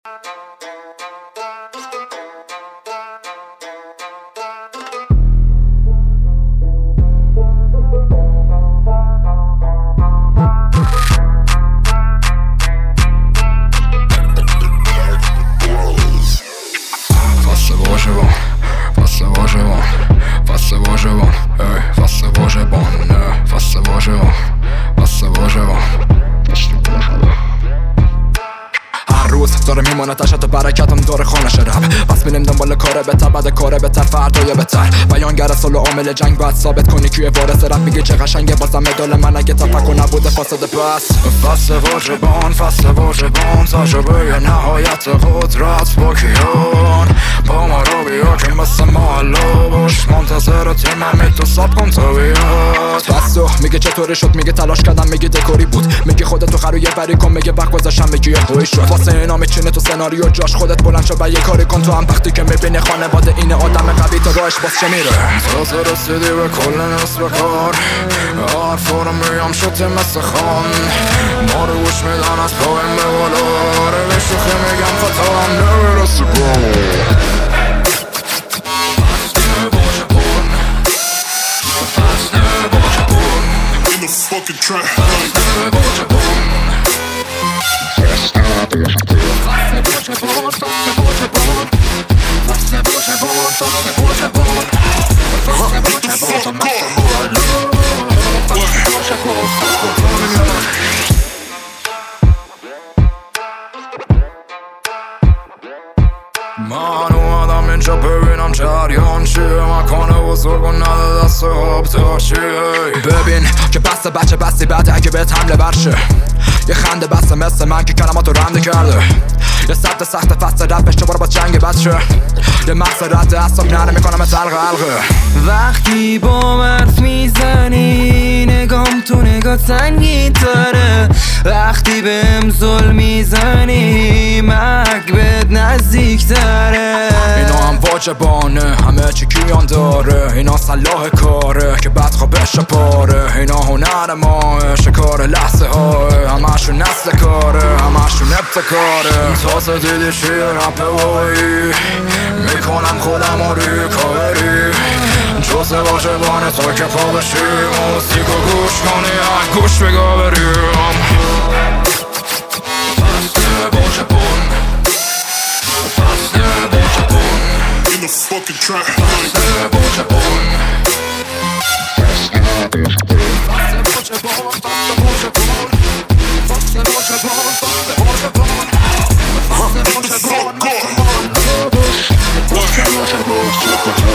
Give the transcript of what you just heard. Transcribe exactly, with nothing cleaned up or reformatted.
داره میمونه تشت و برکتم داره خانش رب پس میریم دنبال کاره بهتر بعد کاره بهتر فردای بهتر بیانگر اصل و عامل جنگ باید ثابت کنی که وارث رب میگه چه قشنگه بازم مدال من اگه تفکر نبوده فاسده بس فصل واجبان فصل واجبان تجربه نهایت قدرت با کیان با ما رو بیا که مثل محلا باش منتظر تیمم تو ساب کن تو بیاد بسو میگه چطوری شد میگه تلاش کردم میگه دکوری بود میگه خودتو خروی بری کن میگه وقت گذاشتم میگه خوی شد واسه اینا میچینه تو سناریو جاش خودت بلند شو و یه کاری کن تو هم وقتی که میبینی خانواده این آدم قوی تو راهش باز چه میره تازه رسیدی به کل نصف کار حرفا رو میام شده مثل خان ما رو گوش میدن از پایم به بالا آره به شوخی میگم خطا هم نمیرسی بار Fucking trap. من اومدم اینجا ببینم جریان چیه مکان بزرگ و نده دست آب تاشی ببین که بسته بچه بستی بعد اگه بهت حمله برشه یه خنده بسته مثل من که کلماتو رنده کرده یه سبت سخت فست رد بشه برو با جنگ بد شه یه مقصد رد اصاب نره میکنم تلقه علقه وقتی با مرف میزنی نگام تو نگاه سنگین تره وقتی بهم ظلم میزنی مرگ بهت نزدیک تره اینا هم واجبانه همه چی کیان داره اینا صلاح کاره که بعد خوابش پاره اینا هنر ماه شکار لحظه های همشون نسل کاره همشون ابتکاره تازه دیدی چیه رپ وایی میکنم خودم و روی کاری جز واجبانه تا که پا بشی موسیقو گوش کنی از گوش بگا بریم In the fucking trap. Fuck